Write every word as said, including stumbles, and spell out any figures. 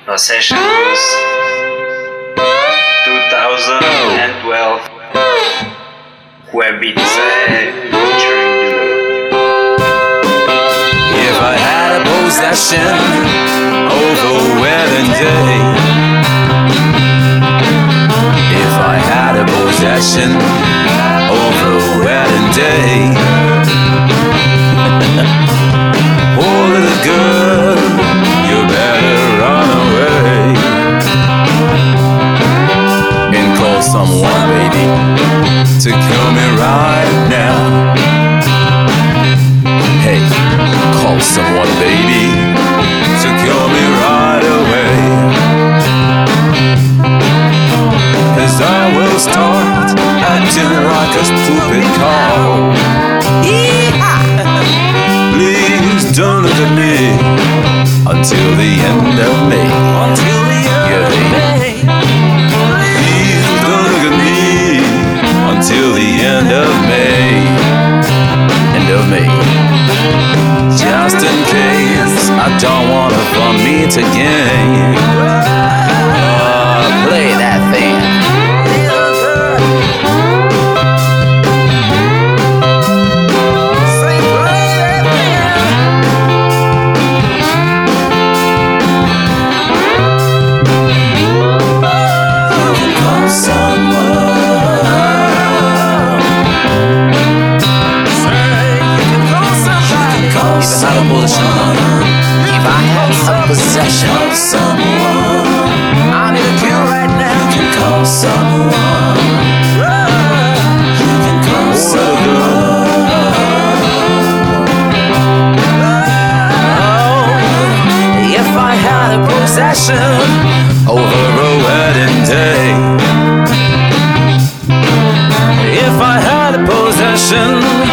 The session was two thousand twelve. Where beats I during the If I had a possession over wedding day, if I had a possession over wedding day, oh little girl, you better run away and call someone, baby, to kill me right now. Hey, call someone, baby, to kill me right away. 'Cause I will start acting like a stupid cow. Please don't look at me until the end of May. Until the end of May. Please don't look at me until the end of May. End of May. Just in case I don't wanna vomit again. Uh, play that thing. If I had some possession of someone, I need a cure right now. You can call someone. You can call someone. Oh, if I had a possession Over a wedding day, if I had a possession